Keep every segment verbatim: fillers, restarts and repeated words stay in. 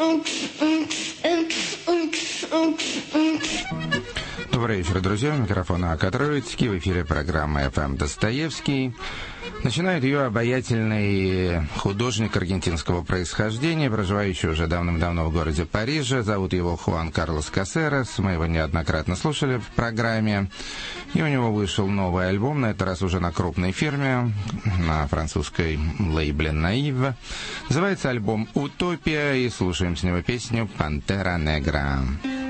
Добрый вечер, друзья. Микрофон АК Троицкий. В эфире программа эф эм Достоевский. Начинает ее обаятельный художник аргентинского происхождения, проживающий уже давным-давно в городе Париже. Зовут его Хуан Карлос Касерес. Мы его неоднократно слушали в программе. И у него вышел новый альбом, на этот раз уже на крупной фирме, на французской лейбле «Наив». Называется альбом «Утопия», и слушаем с него песню «Пантера Негра».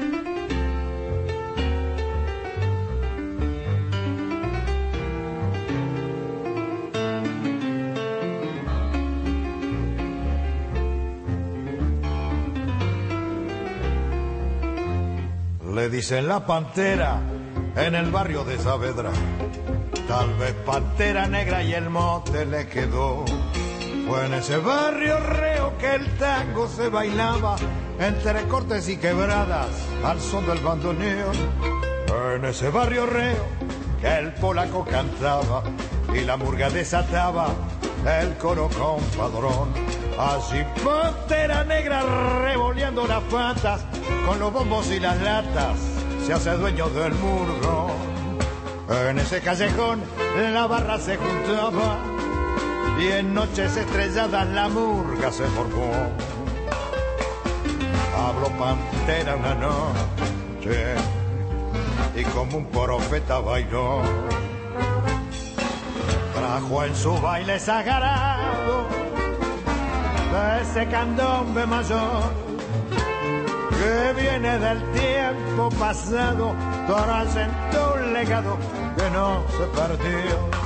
Le dicen la pantera en el barrio de Saavedra, tal vez pantera negra y el mote le quedó. Fue en ese barrio reo que el tango se bailaba, entre cortes y quebradas al son del bandoneón. En ese barrio reo que el polaco cantaba y la murga desataba el coro compadrón. Así pantera negra revoleando las patas, con los bombos y las latas, se hace dueño del murgo. En ese callejón la barra se juntaba y en noches estrelladas la murga se formó. Habló pantera una noche y como un profeta bailó. Trajo en su baile sagrado de ese candombe mayor que viene del tiempo pasado, trayendo un legado que no se perdió.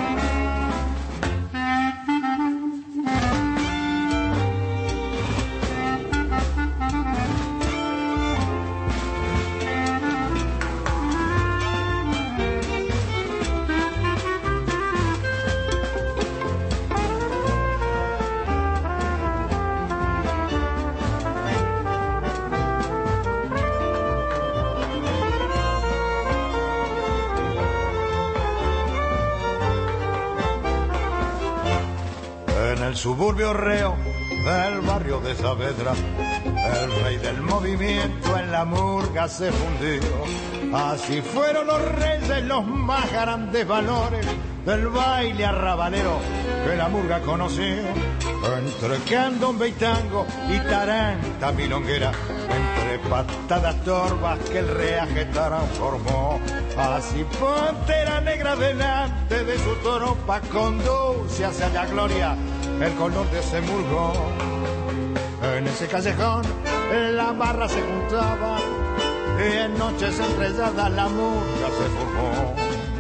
El suburbio reo del barrio de Saavedra, el rey del movimiento en la murga se fundió. Así fueron los reyes los más grandes valores del baile arrabalero que la murga conoció. Entre candombe y tango y taranta milonguera, entre patadas torvas que el reaje transformó. Así pantera negra delante de su tropa conduce hacia la gloria el color de ese murgo. En ese callejón la barra se juntaba y en noches estrelladas la murga se formó.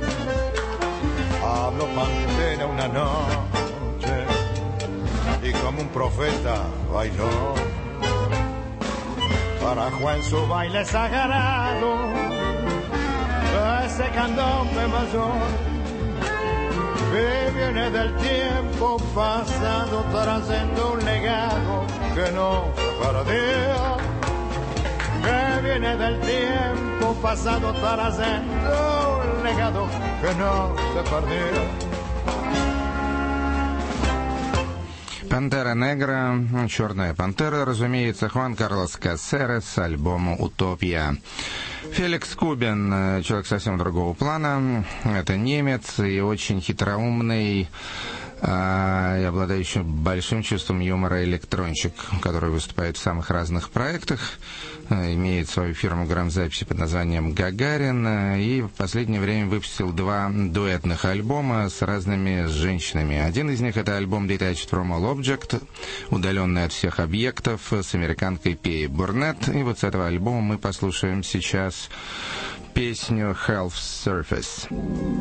Habló pantera una noche y como un profeta bailó. Para Juan su baile sagrado, ese candombe mayor que viene del tiempo pasado, trayendo un legado que no se perdió. Que viene del tiempo pasado, trayendo un legado que no se perdió. «Пантера Негра», «Черная пантера», разумеется, Хуан Карлос Касерес с альбома «Утопия». Феликс Кубин, человек совсем другого плана, это немец и очень хитроумный и обладающий большим чувством юмора электронщик, который выступает в самых разных проектах, имеет свою фирму грамзаписи под названием «Гагарин», и в последнее время выпустил два дуэтных альбома с разными женщинами. Один из них — это альбом «Detached from All Object», удаленный от всех объектов, с американкой Пей Бурнет. И вот с этого альбома мы послушаем сейчас песню «Health Surface».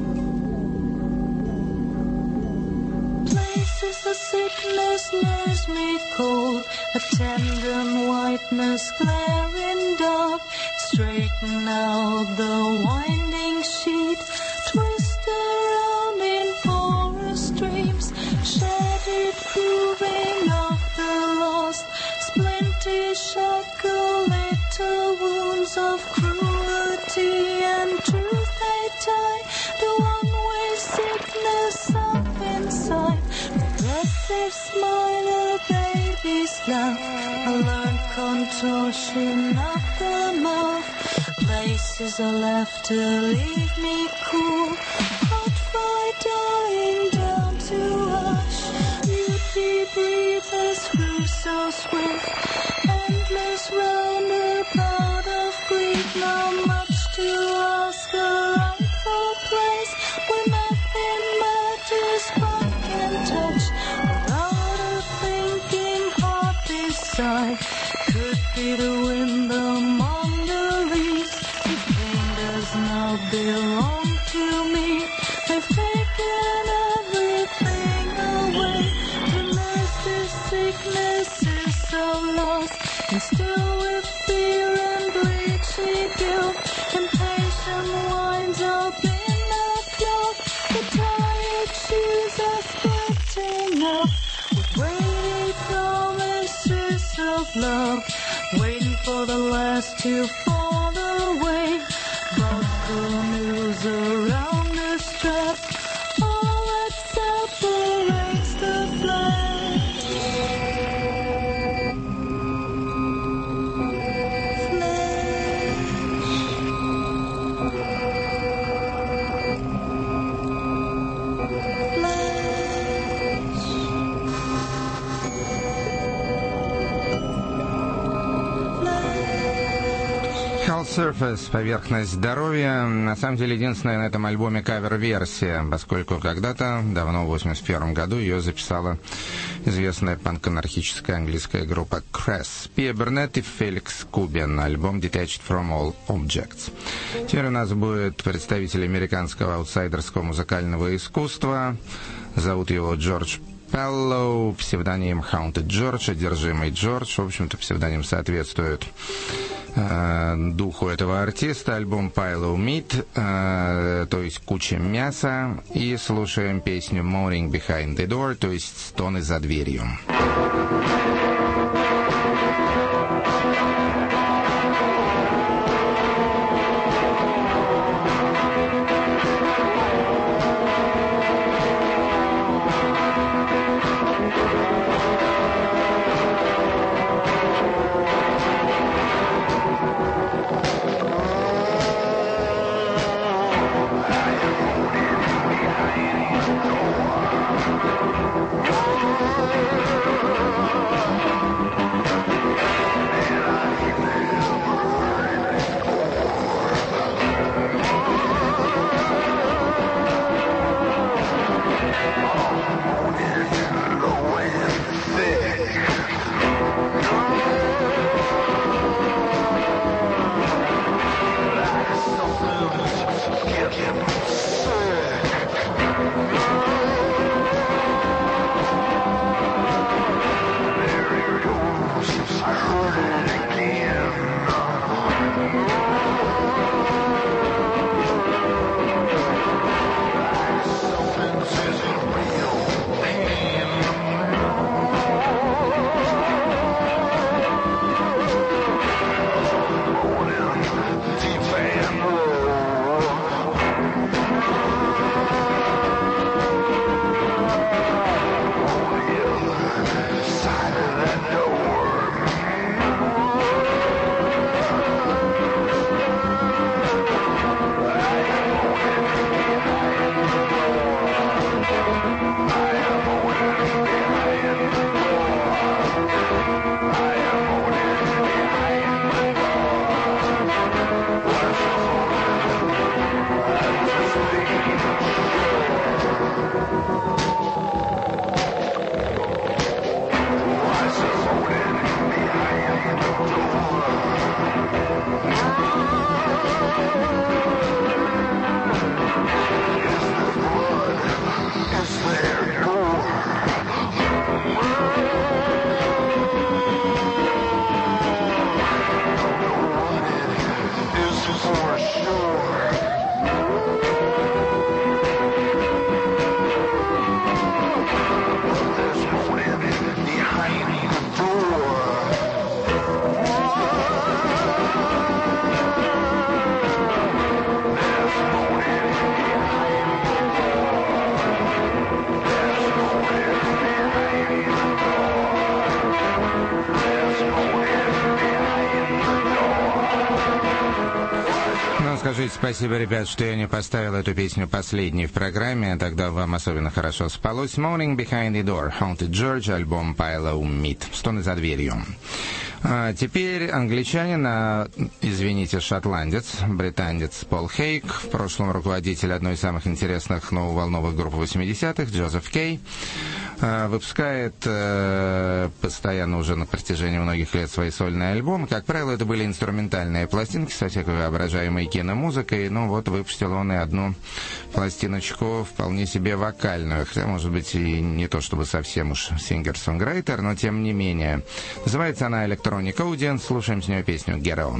Places the sickness knows me cold, a tendon whiteness glaring dark. Straighten out the winding sheet, twist around in porous streams, shed it proving of the lost. Splinty shackle little wounds of cruelty and truth they tie, the one-way sickness up inside. Progressive smile, a baby's laugh. I learned contortion of the mouth. Places are left to leave me cool. Hot fire dying down to ash. Beauty breathes through so swift. Endless roundabout of grief. Not much to ask, a rightful place where nothing matters but can touch. Without a thinking heart beside. Could be the wind among the leaves. If pain does not belong to me, I've taken everything away. To nurse this sickness is so lost, and still with fear and bleaching guilt, impatient winds up in the clock. The tired shoes are splitting up with weighty promises of love, waiting for the last to fall away. Buckle news around the straps, all that separates the flesh. Hell Surface, поверхность здоровья. На самом деле, единственная на этом альбоме кавер-версия, поскольку когда-то, давно, в восемьдесят первом году, ее записала известная панк-анархическая английская группа Crass. Pia Burnett и Феликс Кубин. Альбом Detached from All Objects. Теперь у нас будет представитель американского аутсайдерского музыкального искусства. Зовут его Джордж Пеллоу, псевдоним Haunted George, одержимый Джордж. В общем-то, псевдоним соответствует э, духу этого артиста. Альбом Pile of Meat, э, то есть куча мяса. И слушаем песню Moaning Behind the Door, то есть стоны за дверью. Oh, скажите спасибо, ребят, что я не поставил эту песню последней в программе, тогда вам особенно хорошо спалось. Morning Behind the Door, Haunted George, альбом Pilo Meat, «Стоны за дверью». А теперь англичанин, а, извините, шотландец, британец Пол Хейг, в прошлом руководитель одной из самых интересных нововолновых групп восьмидесятых, Джозеф Кей, а, выпускает а, постоянно уже на протяжении многих лет свои сольные альбомы. Как правило, это были инструментальные пластинки со всякой воображаемой киномузыкой. Ну вот, выпустил он и одну пластиночку вполне себе вокальную, хотя, может быть, и не то чтобы совсем уж сингер-сонграйтер, но тем не менее. Называется она «Electronic Audience». Слушаем с нее песню «Get On».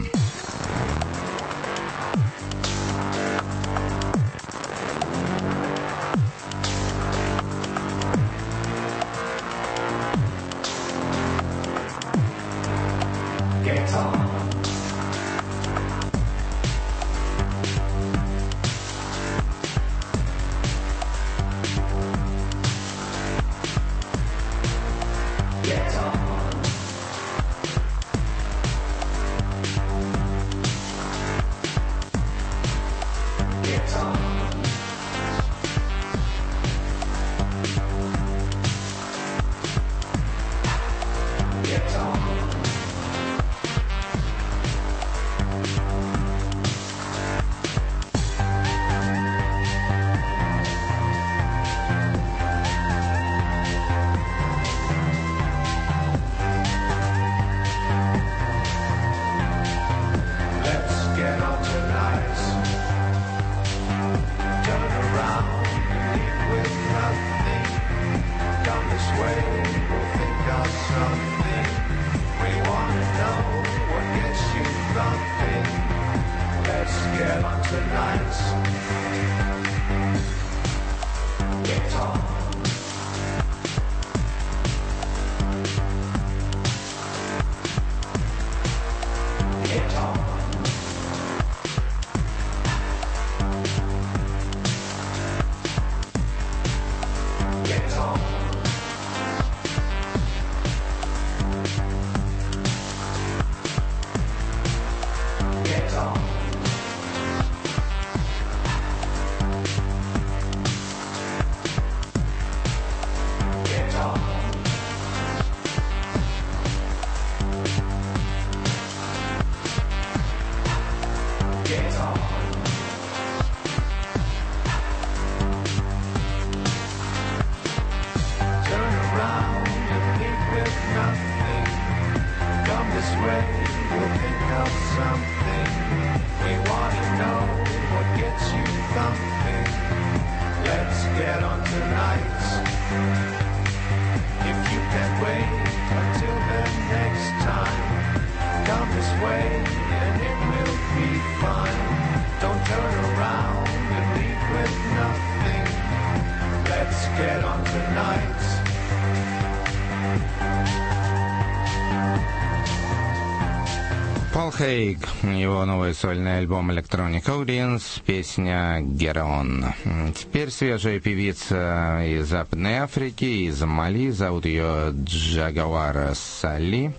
Пол Хейг, его новый сольный альбом Electronic Audience, песня Get On. Теперь свежая певица из Западной Африки, из Мали, зовут ее Джагавара Сали.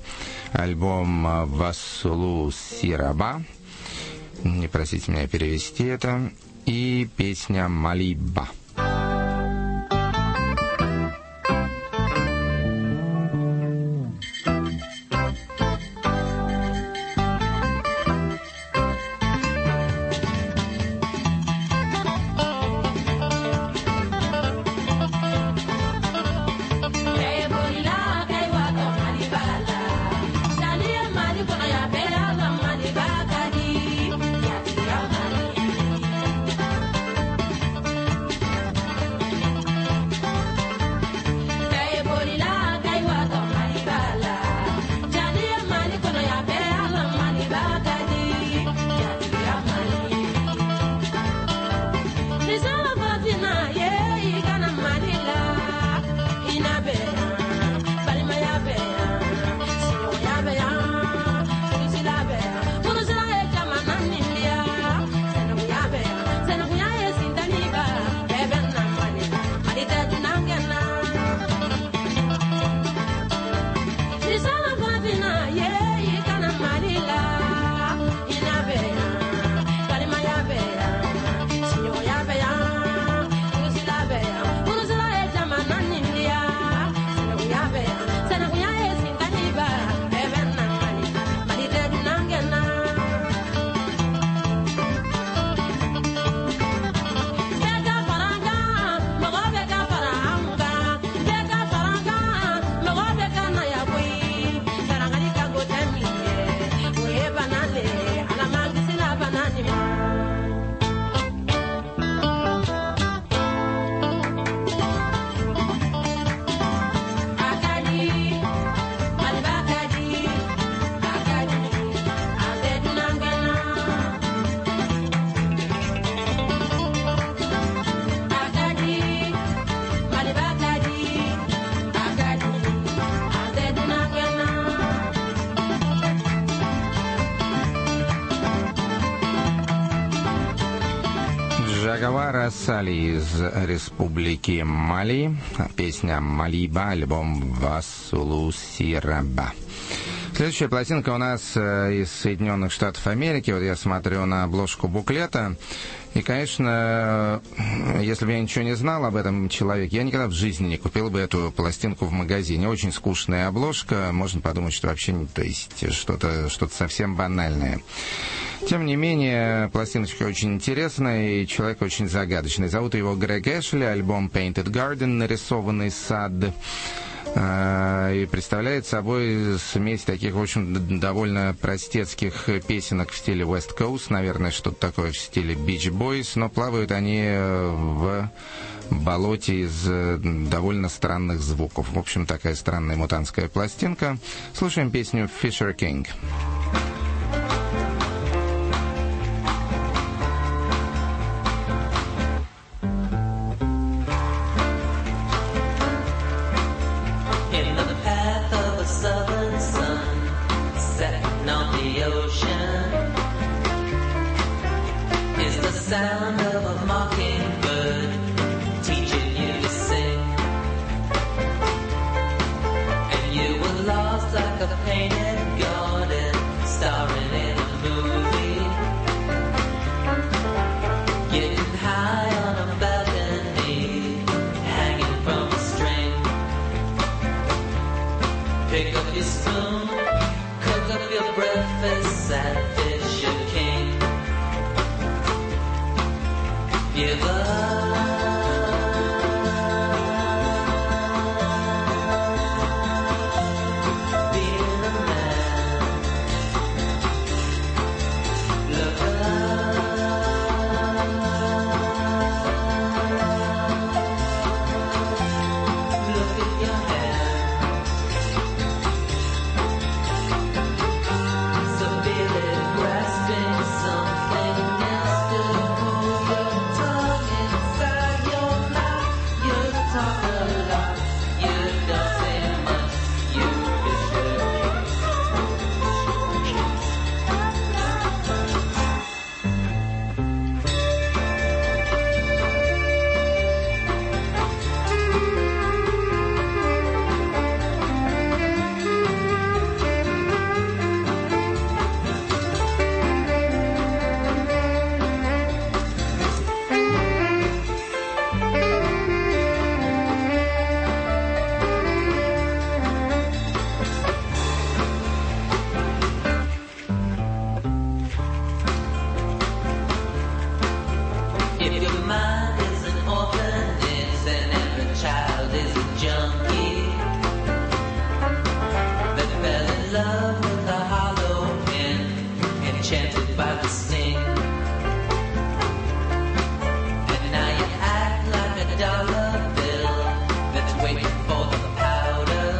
Альбом Васулу Сираба, не просите меня перевести это, и песня Малиба. Багавара Сали из Республики Мали. Песня «Малиба», альбом «Васулу Сираба». Следующая пластинка у нас из Соединенных Штатов Америки. Вот я смотрю на обложку буклета. И, конечно, если бы я ничего не знал об этом человеке, я никогда в жизни не купил бы эту пластинку в магазине. Очень скучная обложка. Можно подумать, что вообще, то есть, что-то, что-то совсем банальное. Тем не менее, пластиночка очень интересная и человек очень загадочный. Зовут его Грег Эшли, альбом «Painted Garden», нарисованный сад. И представляет собой смесь таких, в общем, довольно простецких песенок в стиле West Coast, наверное, что-то такое в стиле Beach Boys, но плавают они в болоте из довольно странных звуков. В общем, такая странная мутантская пластинка. Слушаем песню «Fisher King». Sound of a mockingbird teaching you to sing, and you were lost like a painted garden starring in a movie, getting high on a balcony hanging from a string. Pick up your spoon, cook up your breakfast and Fisher King. Give up. Being a man. Look up. Look at your hand. So feel it grasping something else to hold your tongue inside your mouth. You talk a lot, you don't say much, you Fisher If your mind is an orphanage, then every child is a junkie that fell in love with a hollow pin, enchanted by the sting. And now you act like a dollar bill that's waiting for the powder,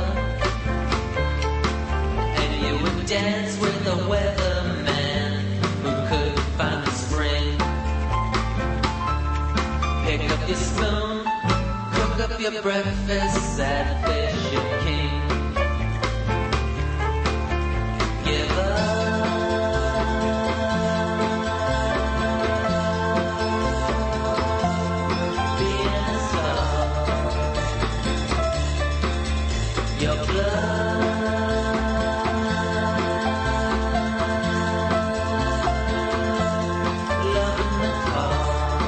and you would dance with a weatherman who couldn't find the spring. Pick up your spoon, cook up your breakfast at Fisher King. Give up. Being a star. Your blood. Loving the car.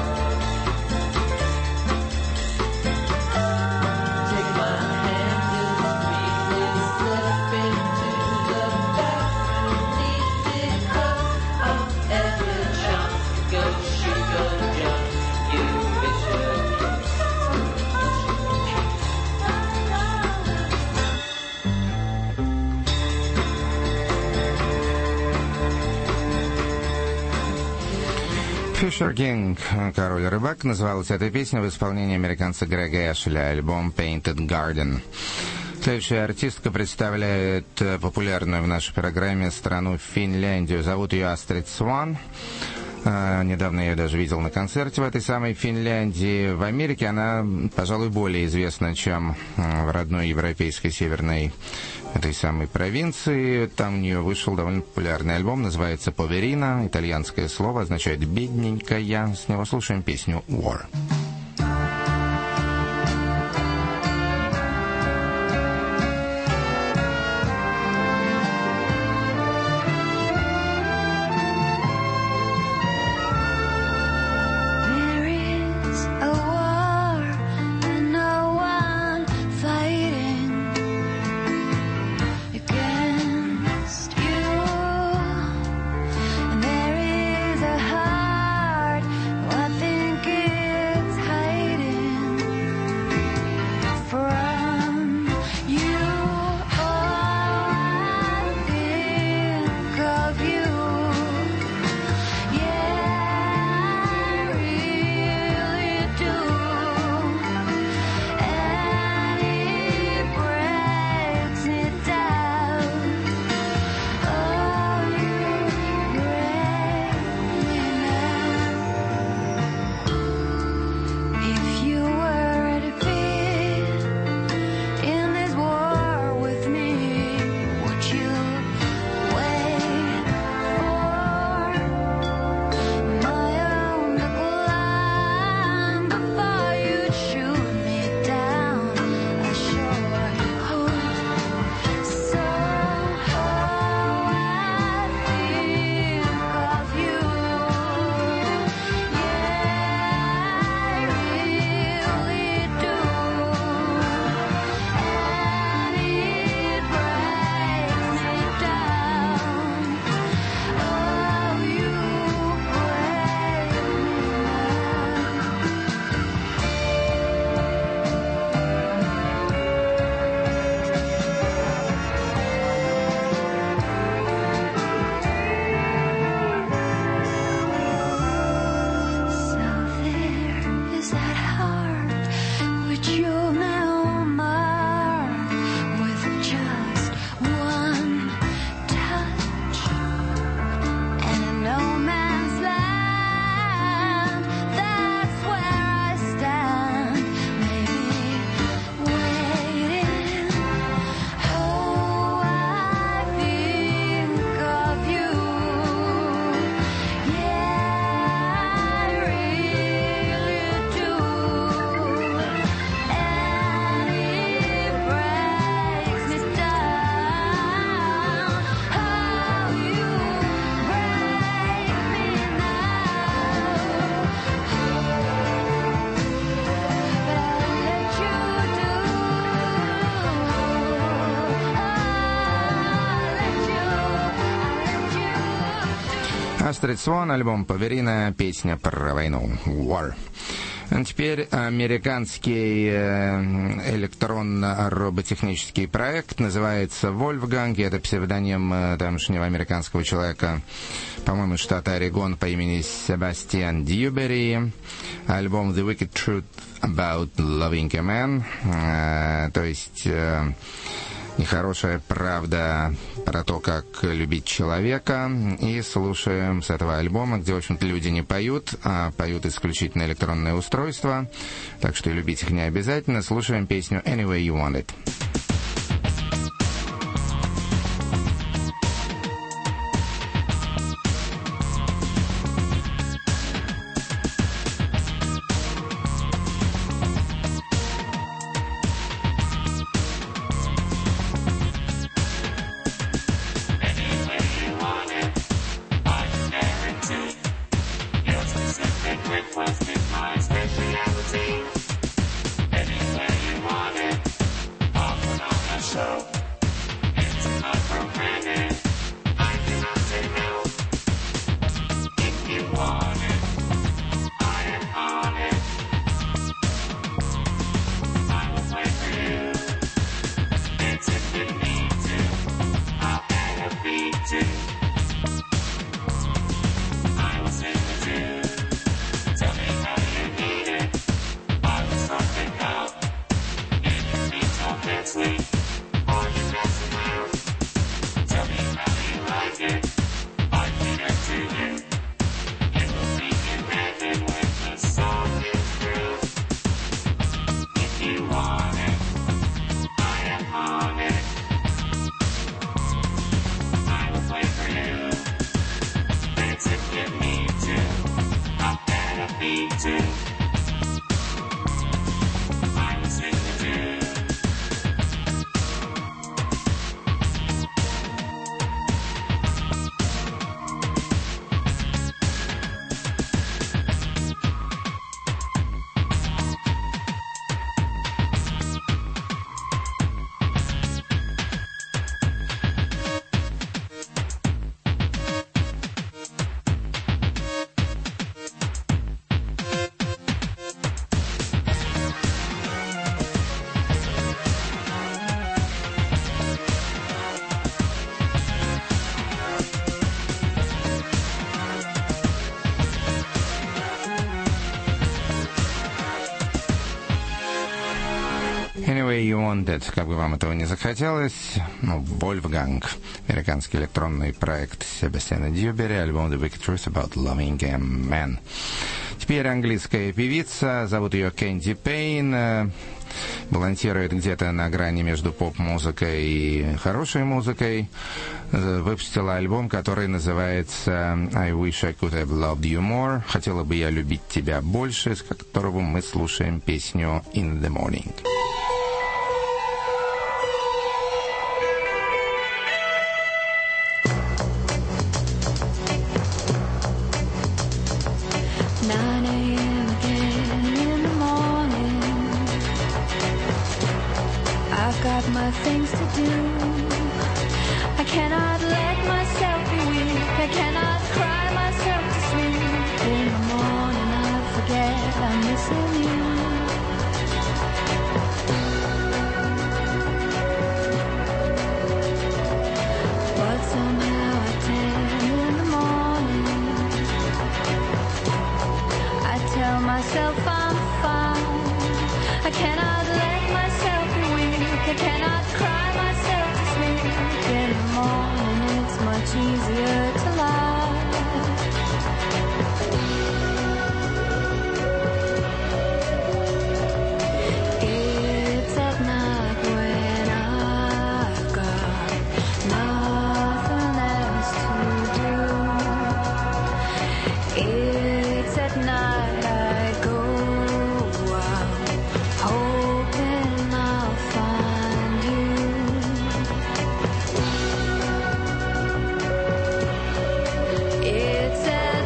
Take my hand to the street, please step into the bathroom. Easy cup of every chunk. Go shoot, go jump, you Fisher King. Fisher King, король рыбак, называлась эта песня в исполнении американца Грега Эшли, альбом «Painted Garden». Следующая артистка представляет популярную в нашей программе страну Финляндию. Зовут ее Астрид Сван. А, недавно я ее даже видел на концерте в этой самой Финляндии. В Америке она, пожалуй, более известна, чем в родной европейской северной этой самой провинции. Там у нее вышел довольно популярный альбом, называется «Поверина». Итальянское слово означает «бедненькая». С него слушаем песню «War». Астрид Свон, альбом «Поверина», песня про войну «War». Теперь американский электронно-роботехнический проект называется «Вольфганг». Это псевдоним тамошнего американского человека, по-моему, из штата Орегон по имени Себастьян Дьюбери. Альбом «The Wicked Truth About Loving a Man», то есть нехорошая правда про то, как любить человека. И слушаем с этого альбома, где, в общем-то, люди не поют, а поют исключительно электронные устройства. Так что и любить их не обязательно. Слушаем песню «Any Way You Want It». Anywhere you want it, off way you want it, как бы вам этого не захотелось. Ну, Wolfgang, американский электронный проект Себастьяна Дьюбери, альбом The Wicked Truth About Loving a Man. Теперь английская певица, зовут ее Кэнди Пейн, балансирует где-то на грани между поп-музыкой и хорошей музыкой. Выпустила альбом, который называется I Wish I Could Have Loved You More. Хотела бы я любить тебя больше, с которого мы слушаем песню In the Morning. nine a.m. again in the morning. I've got my things to do. I cannot let myself be weak. I cannot cry myself to sleep. In the morning I forget I'm missing you. But somehow at ten in the morning I tell myself I'm fine. I cannot let myself be weak. I cannot cry myself to sleep. In the morning it's much easier to lie. It's at night when I've got nothing else to do. It's at night I go out hoping I'll find you. It's at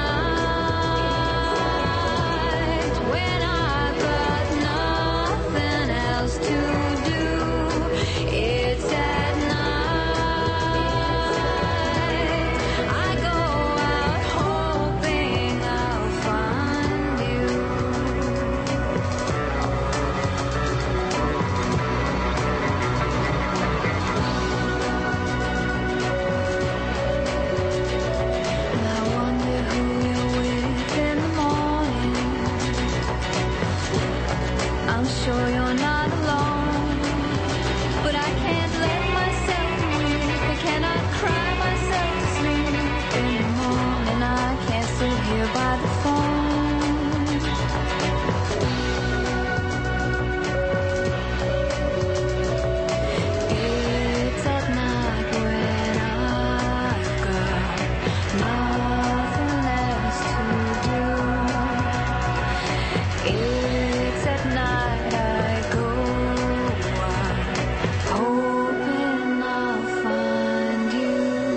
night when I've got nothing else to do. It's at night I go out hoping I'll find you. And I wonder who you're with in the morning. I'm sure you're not alone, but I can't let myself be weak. I cannot cry myself to sleep. In the morning I can't sit here by the phone. It's at night when I've got nothing else to do. It's at night I go out hoping I'll find you.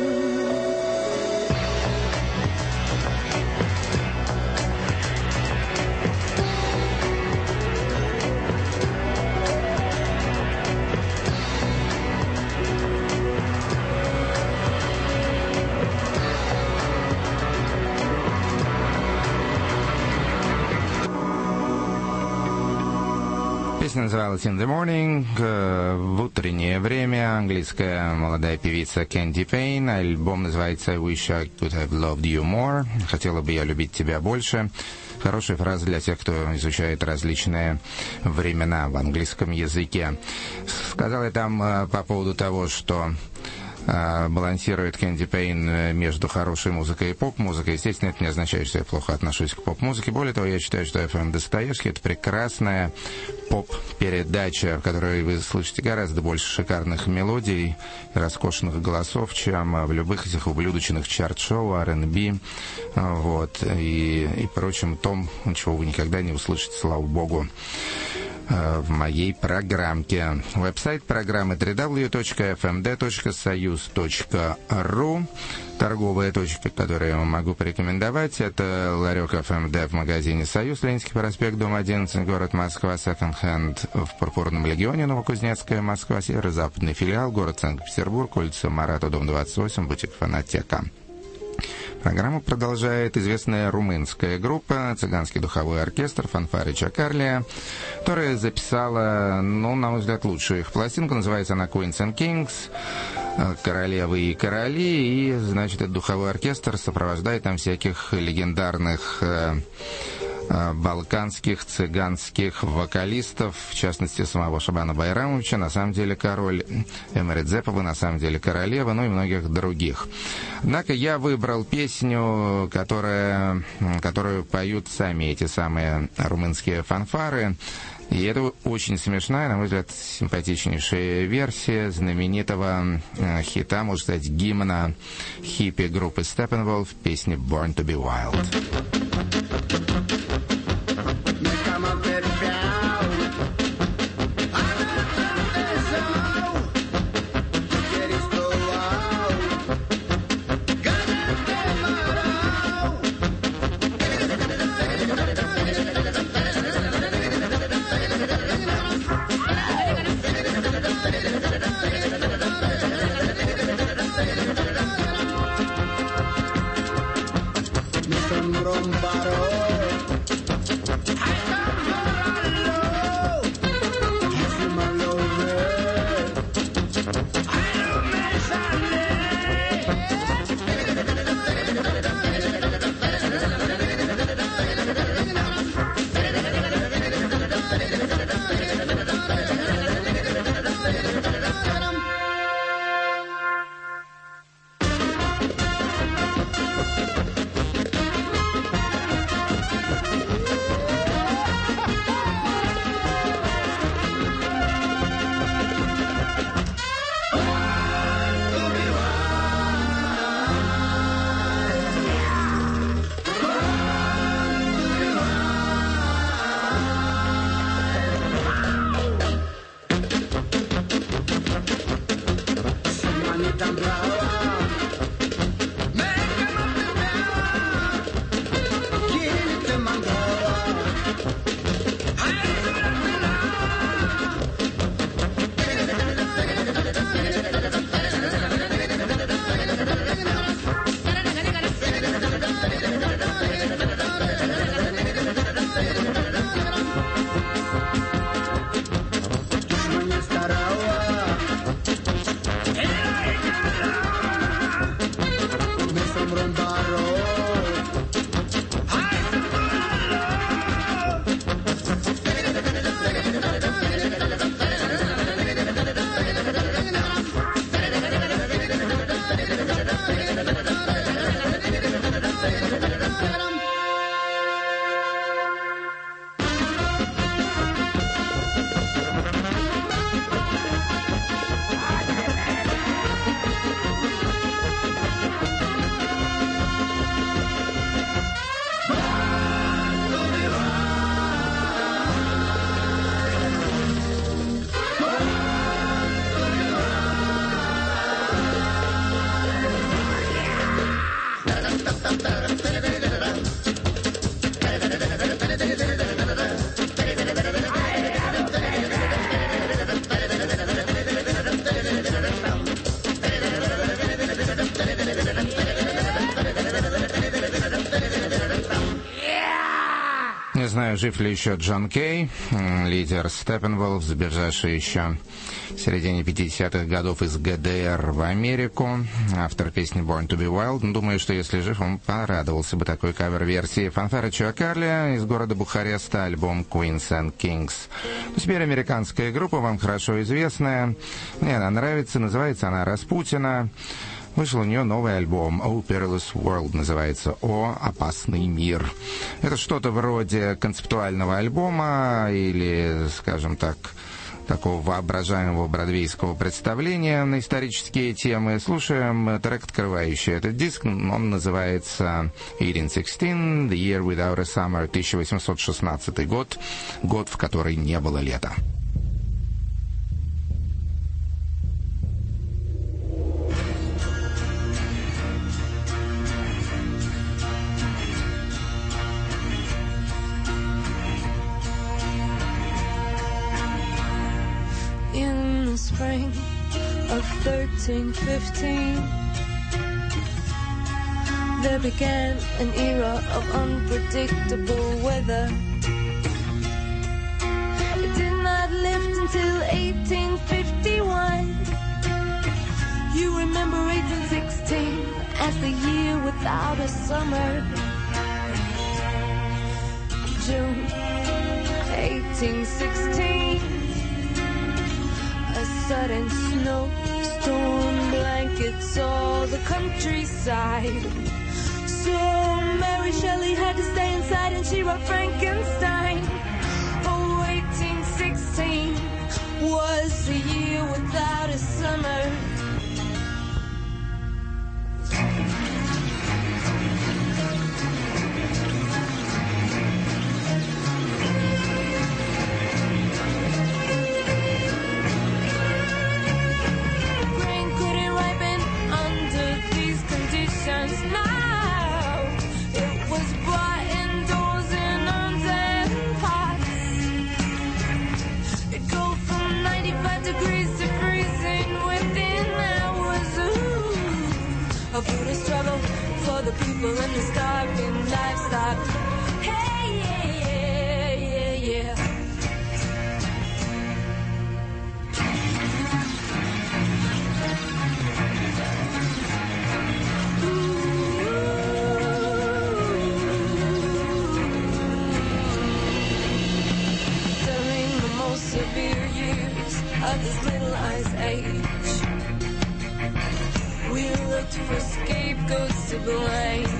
Песня называлась In the Morning, э, в утреннее время, английская молодая певица Кэнди Пейн, альбом называется I Wish I Could Have Loved You More, хотела бы я любить тебя больше. Хорошая фраза для тех, кто изучает различные времена в английском языке. Сказал я там э, по поводу того, что балансирует Кэнди Пейн между хорошей музыкой и поп-музыкой. Естественно, это не означает, что я плохо отношусь к поп-музыке. Более того, я считаю, что эф эм Достоевский — это прекрасная поп-передача, в которой вы слышите гораздо больше шикарных мелодий и роскошных голосов, чем в любых этих ублюдочных чарт-шоу, ар энд би, вот, и, и прочем том, чего вы никогда не услышите, слава богу, в моей программке. Веб-сайт программы дабл ю дабл ю дабл ю точка эф эм дэ точка союз точка ру. Торговая точка, которую я могу порекомендовать, это ларек эф эм дэ в магазине «Союз», Ленинский проспект, дом одиннадцать, город Москва, секонд-хенд в Пурпурном легионе, Новокузнецкая, Москва, северо-западный филиал, город Санкт-Петербург, улица Марата, дом двадцать восемь, бутик «Фонотека». Программу продолжает известная румынская группа «Цыганский духовой оркестр» «Фанфары Чакарлия», которая записала, ну, на мой взгляд, лучшую их пластинку. Называется она «Queens and Kings», «Королевы и короли». И, значит, этот духовой оркестр сопровождает там всяких легендарных балканских, цыганских вокалистов, в частности, самого Шабана Байрамовича, на самом деле король, Эмери Дзепова, на самом деле королева, ну и многих других. Однако я выбрал песню, которая, которую поют сами эти самые румынские фанфары. И это очень смешная, на мой взгляд, симпатичнейшая версия знаменитого э, хита, можно сказать, гимна хиппи группы Steppenwolf, песни «Born to be Wild». Не знаю, жив ли еще Джон Кей, лидер Steppenwolf, забежавший еще в середине пятидесятых годов из ГДР в Америку, автор песни «Born to be Wild». Думаю, что если жив, он порадовался бы такой кавер-версии. Фанфары Чуа Карли из города Бухареста, альбом «Queens and Kings». Ну, теперь американская группа, вам хорошо известная. Мне она нравится, называется она «Распутина». Вышел у нее новый альбом «Oh Perilous World», называется «О опасный мир». Это что-то вроде концептуального альбома или, скажем так, такого воображаемого бродвейского представления на исторические темы. Слушаем трек, открывающий этот диск. Он называется eighteen sixteen, The Year Without a Summer, тысяча восемьсот шестнадцатый год, год, в который не было лета. Spring of thirteen fifteen, there began an era of unpredictable weather. It did not lift until eighteen fifty-one. You remember eighteen sixteen as the year without a summer. June eighteen sixteen. A sudden snowstorm blankets all the countryside. So Mary Shelley had to stay inside and she wrote Frankenstein. Oh, eighteen sixteen was a year without a summer. Grain couldn't ripen under these conditions. Now it was brought indoors in urns and pots. It go from ninety-five degrees to freezing within hours. Ooh, a brutal struggle for the people and the starving livestock. Hey, yeah, yeah, yeah, yeah. During the most severe years of this little ice age, we looked for scapegoats to blame.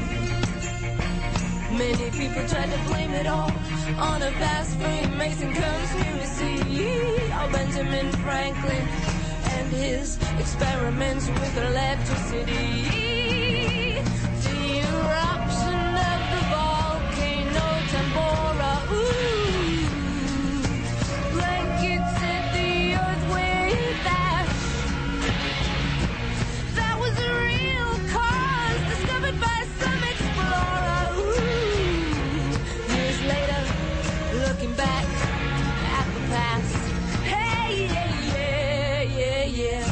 Many people tried to blame it all on a vast Freemason conspiracy. Oh, Benjamin Franklin and his experiments with electricity. The eruption of the volcano Tambora. Ooh, blanketed the earth with ash. That was a real cause discovered by some explorer. Ooh, years later, looking back at the past. Hey, yeah, yeah, yeah, yeah.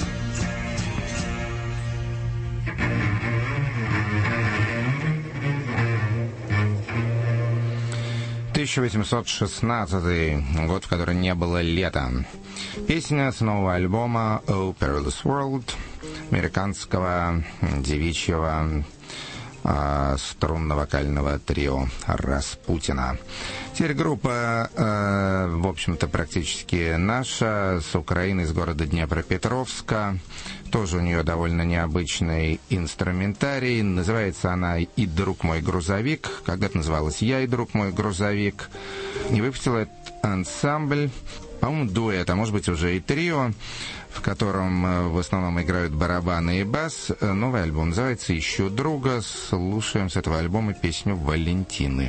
тысяча восемьсот шестнадцатый год, в который не было лета. Песня с нового альбома «Oh Perilous World» американского девичьего э, струнно-вокального трио Распутина. Теперь группа, э, в общем-то, практически наша, с Украины, из города Днепропетровска. Тоже у нее довольно необычный инструментарий. Называется она «И друг мой грузовик». Когда-то называлась «Я и друг мой грузовик». И выпустила этот ансамбль, по-моему, дуэт, а может быть уже и трио, в котором в основном играют барабаны и бас. Новый альбом называется «Ищу друга». Слушаем с этого альбома песню «Валентины».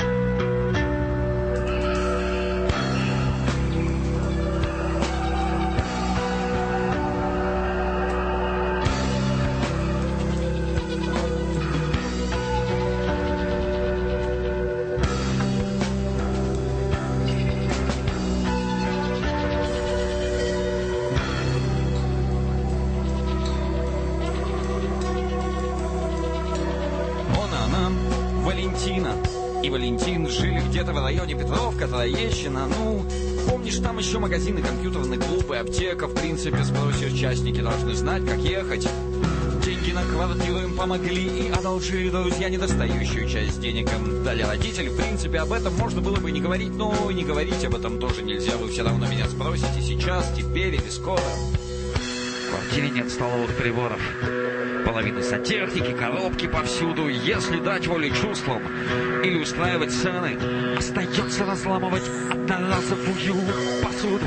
И Валентин жили где-то в районе Петровка, Троещина. Ну, помнишь, там еще магазины, компьютерный клуб и аптека. В принципе, спросишь, частники должны знать, как ехать. Деньги на квартиру им помогли и одолжили друзья недостающую часть денег им дали родители. В принципе, об этом можно было бы не говорить, но и не говорить об этом тоже нельзя. Вы все равно меня спросите сейчас, теперь или скоро. В квартире нет столовых приборов. Половина сантехники, коробки повсюду. Если дать волю чувствам или устраивать сцены, остается разламывать одноразовую посуду.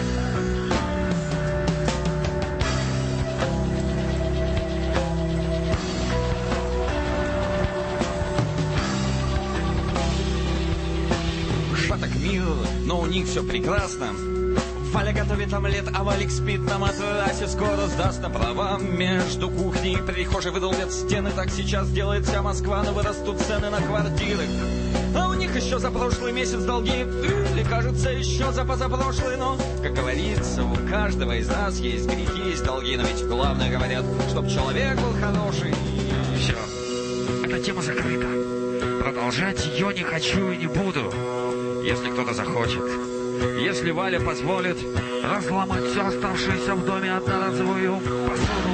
Шаток мир, но у них все прекрасно. Валя готовит омлет, а Валик спит на матрасе. Скоро сдаст на права. Между кухней и прихожей выдолбят стены. Так сейчас делает вся Москва, но вырастут цены на квартиры. А у них еще за прошлый месяц долги. Или, кажется, еще за позапрошлый. Но, как говорится, у каждого из нас есть грехи, есть долги. Но ведь главное, говорят, чтоб человек был хороший. Все, эта тема закрыта. Продолжать ее не хочу и не буду. Если кто-то захочет. Если Валя позволит разломать все оставшееся в доме одноразовую посуду.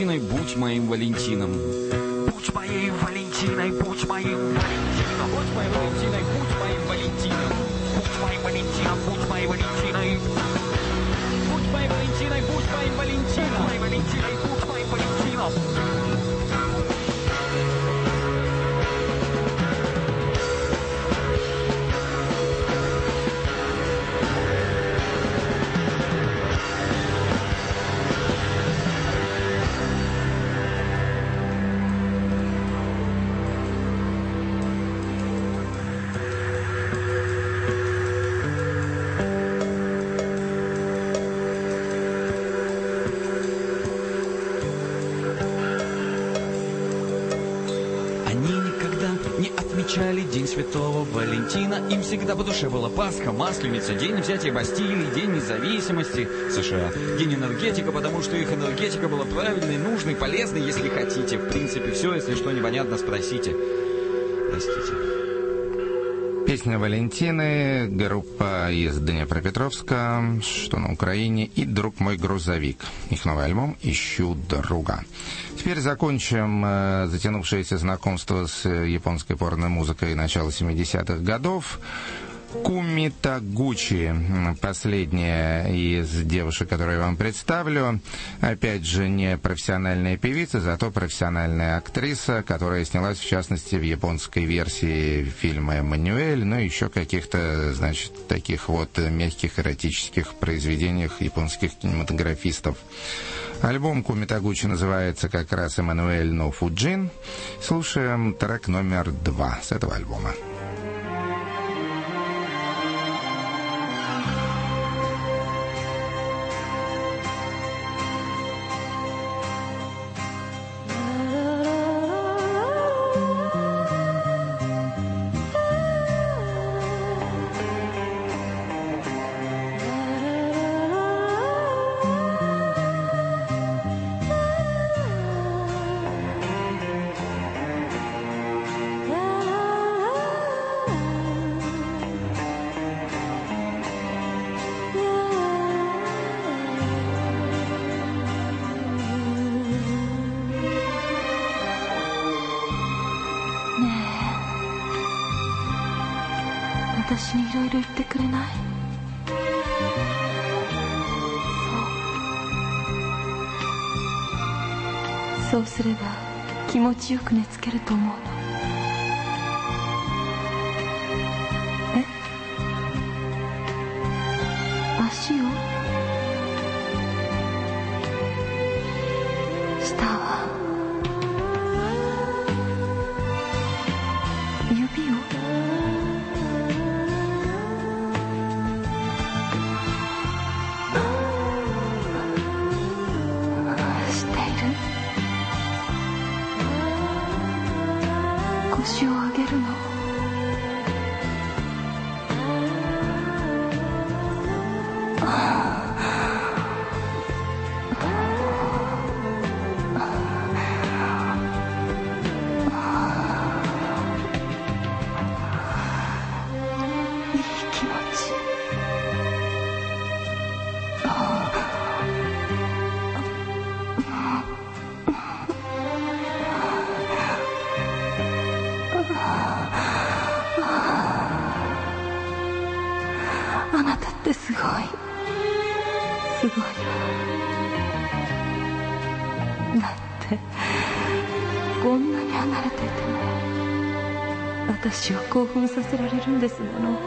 Валентиной, будь моим Валентином. Будь моей Валентиной, будь моим Валентином. Будь моим Валентиной, будь моим Валентином. Будь моим Валентином, будь моей Валентиной. Будь моим Валентиной, будь моим Валентином. Будь моей Валентиной, будь моим Валентином. День Святого Валентина. Им всегда по душе была Пасха, Масленица, День взятия Бастилии, День независимости США, День энергетика, потому что их энергетика была правильной, нужной, полезной, если хотите. В принципе, все, если что непонятно, спросите. Простите. Песня Валентины, группа из Днепропетровска, что на Украине, и «Друг мой грузовик». Их новый альбом «Ищу друга». Теперь закончим э, затянувшееся знакомство с японской порно-музыкой начала семидесятых годов. Куми Тагучи, последняя из девушек, которые я вам представлю. Опять же, не профессиональная певица, зато профессиональная актриса, которая снялась, в частности, в японской версии фильма «Эммануэль», ну и еще каких-то, значит, таких вот мягких эротических произведениях японских кинематографистов. Альбом Куми Тагучи называется как раз «Эммануэль но Фуджин». Слушаем трек номер два с этого альбома. そう、そうすれば気持ちよく寝つけると思うの。え？足を？舌は？指を？腰を上げるの。いい気持ち。あなたってすごい、すごいだってこんなに離れていても私を興奮させられるんですもの。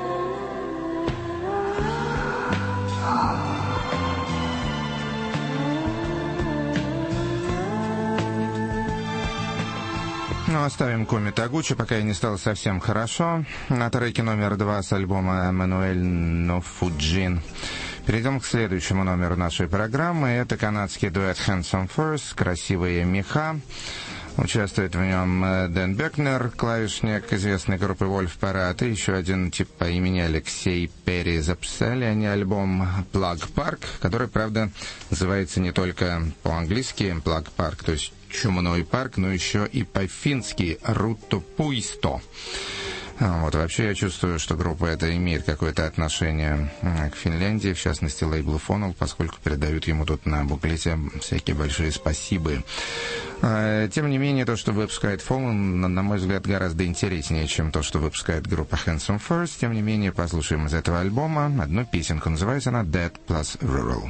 Ну, оставим Куми Тагучи, пока ей не стало совсем хорошо. На треке номер два с альбома «Эммануэль но Фуджин». Перейдем к следующему номеру нашей программы. Это канадский дуэт «Handsome Furs», «Красивые меха». Участвует в нем Дэн Бекнер, клавишник известной группы Wolf Parade, и еще один тип по имени Алексей Перри. Записали они альбом «Plug Park», который, правда, называется не только по-английски «Plug Park», то есть «Чумной парк», но еще и по-фински «Рутто Пуисто». Вот, вообще я чувствую, что группа эта имеет какое-то отношение к Финляндии, в частности лейблу Фонал, поскольку передают ему тут на буклете всякие большие спасибы. Тем не менее, то, что выпускает Фонал, на мой взгляд, гораздо интереснее, чем то, что выпускает группа Handsome First. Тем не менее, послушаем из этого альбома одну песенку, называется она Dead plus Rural.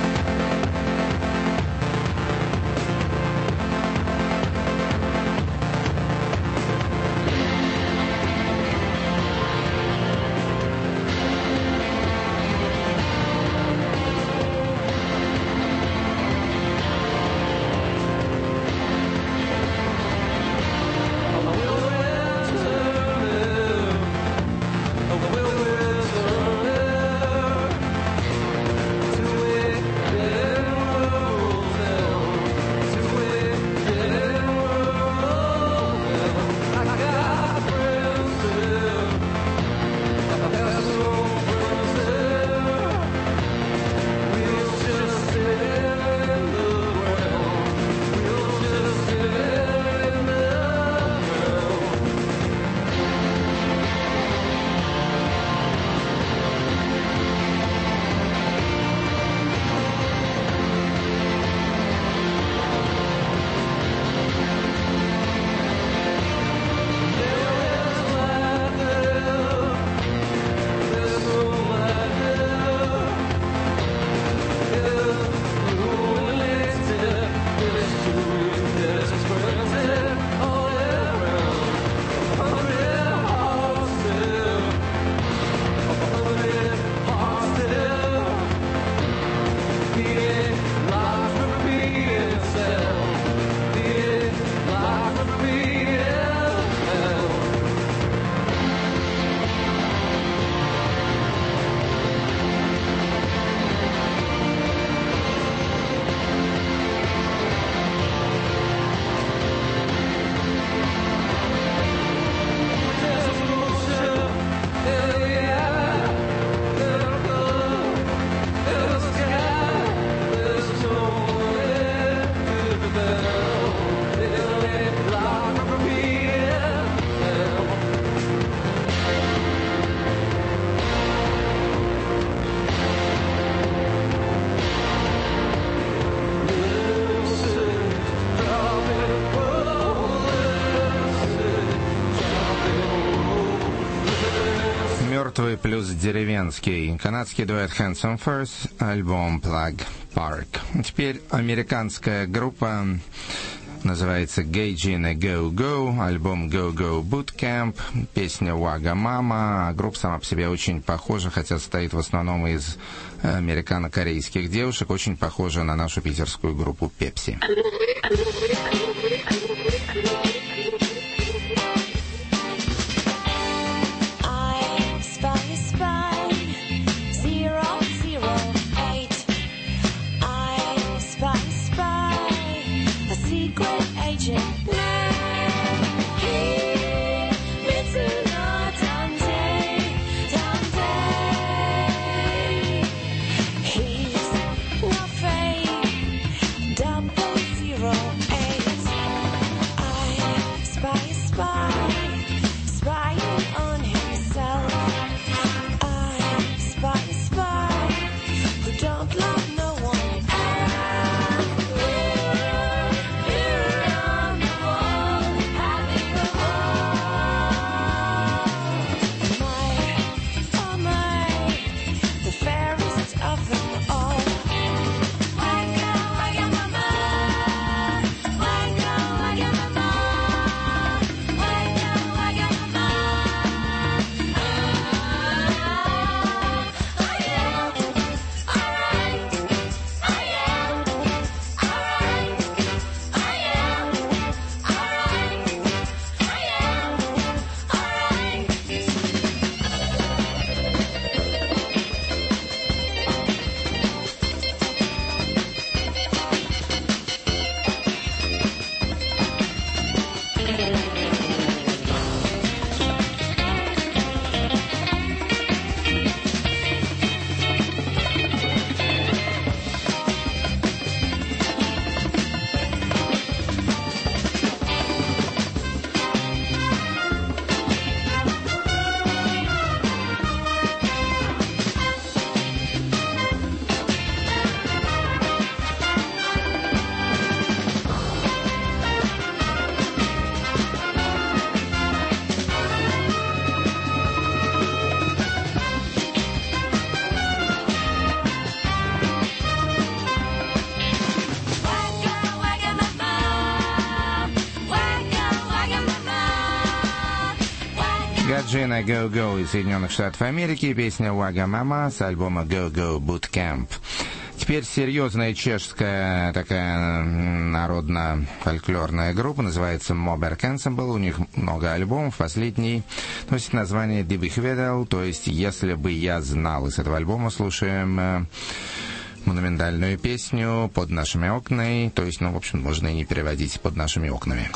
Плюс деревенский. Канадский дуэт Handsome First, альбом Plug Park. Теперь американская группа, называется Gaijin Go Go, альбом Go Go Bootcamp, песня Wagga Mama. Группа сама по себе очень похожа, хотя состоит в основном из американо-корейских девушек, очень похожа на нашу питерскую группу Pepsi. Double zero eight. I Джина Go Go из Соединенных Штатов Америки, песня Wagamama с альбома Go Go Boot Camp. Теперь серьезная чешская такая народно-фольклорная группа, называется Moberg Ensemble, у них много альбомов, последний носит название «Die bych vedel», то есть «Если бы я знал». Из этого альбома слушаем монументальную песню «Под нашими окнами», то есть, ну, в общем, можно и не переводить «Под нашими окнами».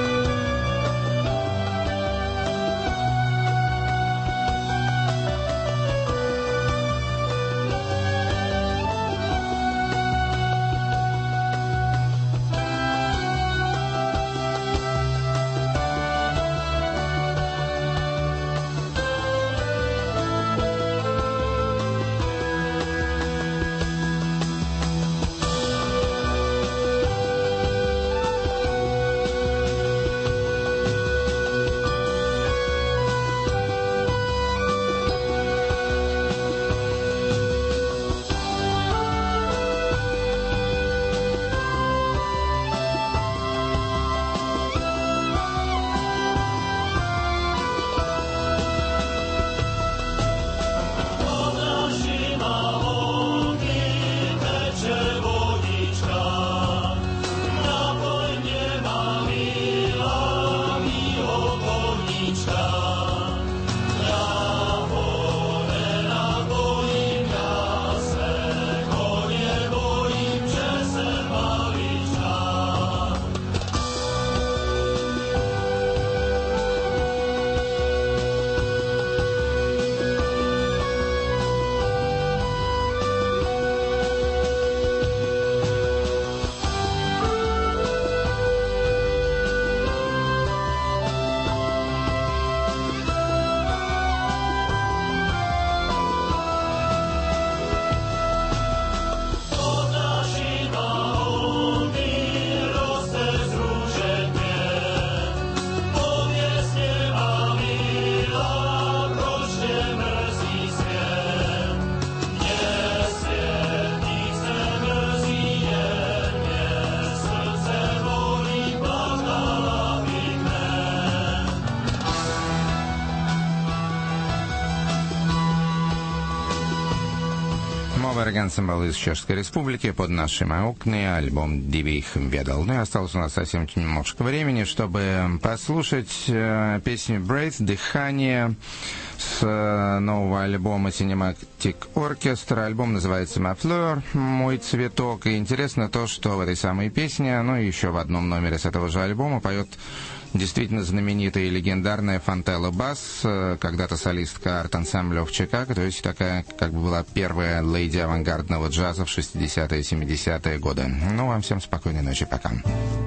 Moberg Ensemble из Чешской Республики, «Под нашими окнами», альбом «Die bych vedel». Ну и осталось у нас совсем немножко времени, чтобы послушать э, песню «Breath», «Дыхание» с э, нового альбома Cinematic Orchestra. Альбом называется «Ma fleur», «Мой цветок». И интересно то, что в этой самой песне, ну и еще в одном номере с этого же альбома поет действительно знаменитая и легендарная Фонтелла Басс, когда-то солистка арт-ансамбля в Чикаго, то есть такая, как бы была первая леди авангардного джаза в шестидесятые-семидесятые годы. Ну, вам всем спокойной ночи, пока.